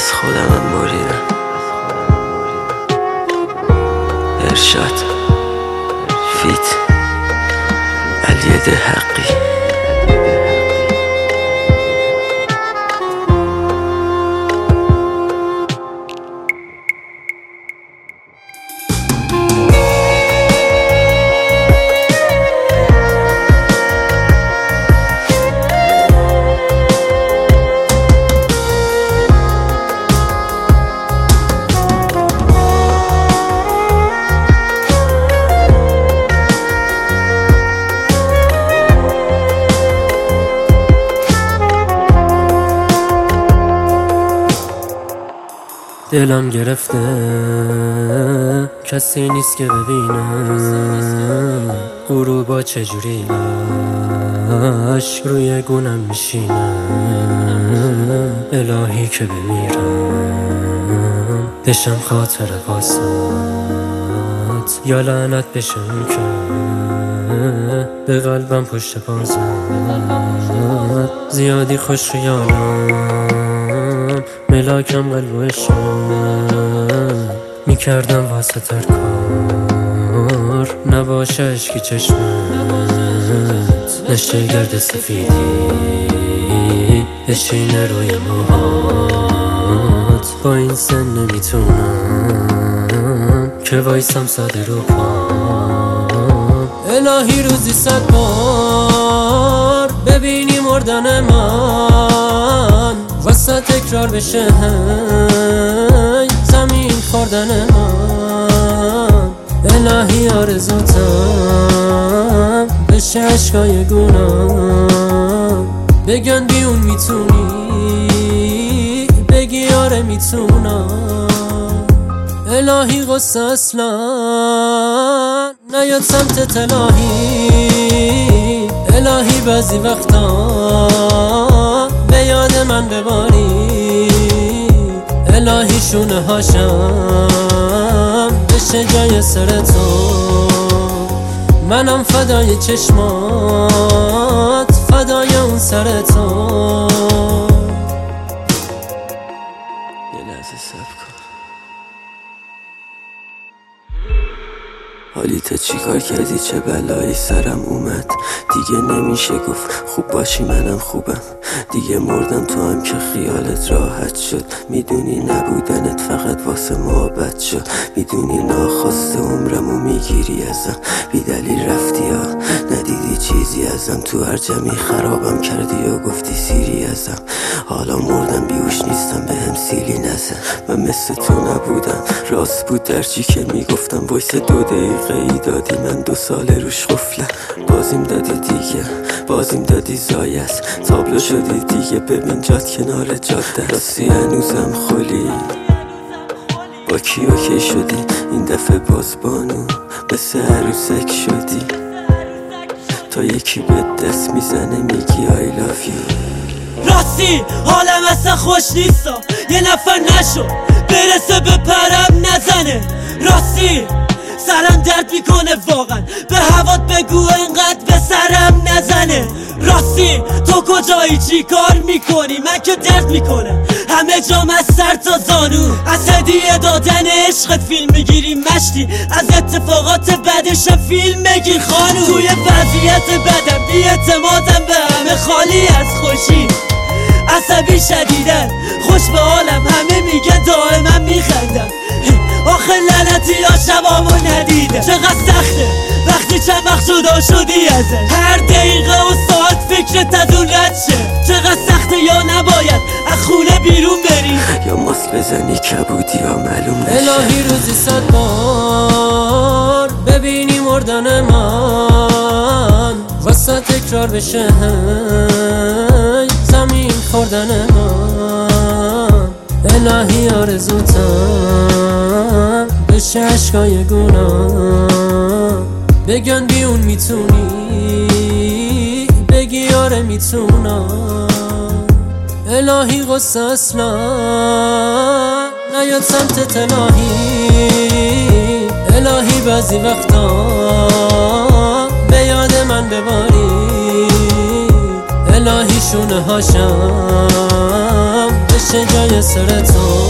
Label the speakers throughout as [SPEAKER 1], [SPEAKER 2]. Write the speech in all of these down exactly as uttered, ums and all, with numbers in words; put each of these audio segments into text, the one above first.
[SPEAKER 1] از خودمم بریدم. ارشاد فیت علی دهقی.
[SPEAKER 2] دلم گرفته کسی نیست که ببینه غروبا چجوری عشق روی گونم میشینه. الهی که بمیرم بشم خاطر واسط، یا لعنت بشه اون که به قلبم پشت بازت. زیادی خوش خیالم ملاکم قلب و عشق میکردم واسه تر کار نباشه عشقی چشمت نشه گرد سفیدی بشینه روی موهات. با این سن نمیتونم که وایسم ساده رو پام. الهی روزی صد بار ببینی مردن من واسه تکرار بشه هی زمین خوردن من. الهی آرزوتم بشه عشقای گونم بگن بیون میتونی بگی آره میتونم. الهی قصه اصلا نیاد سمت الهی. الهی بعضی وقتا به یاد من بباری. الهی شونه هاشم بشه جای سر تو. منم فدای چشمات فدای اون سر تو.
[SPEAKER 1] یه لحظه صبر کن. حالی تا چی کار کردی؟ چه بلایی سرم اومد؟ دیگه نمیشه گفت خوب باشی منم خوبم. دیگه مردم تو هم که خیالت راحت شد. میدونی نبودنت فقط واسه محبت شد. میدونی ناخواسته عمرمو میگیری ازم. بی دلیل رفتی ها ندیدی چیزی ازم. تو هر جمعی خرابم کردی و گفتی سیری ازم. حالا مردم بیوش نیستم به هم سیلی نزن. من مثل تو نبودم راست بود درچی که میگفتم. وایس دو دقیقه ای دادی من دو ساله روش قفلم. بازیم دادی دیگه بازیم دادی زایست. تابلو شدی دیگه ببین جات کنار جاده. راستی هنوزم خالی با کی اوکی شدی؟ این دفعه باز بانو مثل عروسک شدی. تا یکی به دست میزنه میگی I love you.
[SPEAKER 3] راستی حالم اصلا خوش نیستا. یه نفر نشو برسه به پرم نزنه. راستی سرم درد میکنه واقعا به هوات بگو انقدر به سرم نزنه. راستی تو کجایی چی کار میکنی؟ من که درد میکنم همه جام از سر تا زانو. از هدیه دادن عشقت فیلم میگیری مشتی. از اتفاقات بعدشم فیلم بگیر خانو. توی وضعیت بدم بی اعتمادم به همه خالی از خوشی. عصبی شدیدن خوش به حالم همه میگن دائما میخندم. آخه لعنتی ها شبامو ندیدم. چقدر سخته وقتی چند وقت جدا شدی ازش. هر دقیقه و ساعت فکرت از اون رد شه. چقدر سخته یا نباید از خونه بیرون بری
[SPEAKER 1] یا ماسک بزنی کبودی یا معلوم نشه.
[SPEAKER 2] الهی روزی صد بار ببینی مردن من واسه تکرار بشه هی زمین خوردن من. الهی آرزوتم بشه عشقای گونم بگن بیون میتونی بگی آره میتونم. الهی قصه اصلا نیاد سمت الهی. الهی بعضی وقتا به یاد من بباری. الهی شونه هاشم بشه باشه جای سر تو،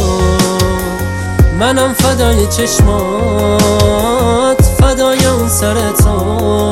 [SPEAKER 2] منم فدای چشمات، فدای اون سر تو.